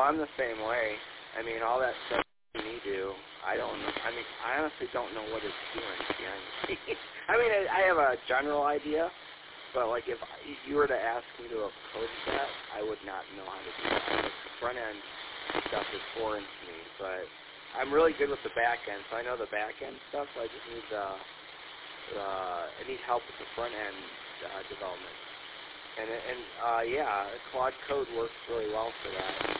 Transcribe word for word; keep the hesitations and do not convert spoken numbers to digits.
I'm the same way. I mean, all that stuff you do, I don't know. I mean, I honestly don't know what it's doing behind the scenes. I mean, I, I have a general idea, but like if, if you were to ask me to code that, I would not know how to do that. The front end stuff is foreign to me, but I'm really good with the back end, so I know the back end stuff. So I just need the, uh, I need help with the front end uh, development. And and uh, yeah, Claude Code works really well for that.